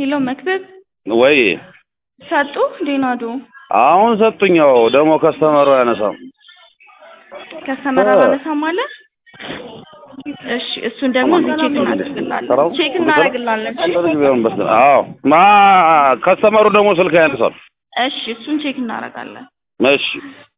ሄሎ መክብብ ወይ ሰጡ ዲናዶ አሁን ሰጡኛው ደሞ ከስተመሩ ያነሳው ከስተመር አላነሳም ማለት እሺ እሱን ደግሞ ቼክ እናደርግላለን አዎ ማ ከስተመሩ ደግሞ ስልክ ያነሳል እሺ እሱን ቼክ እናደርጋለን እሺ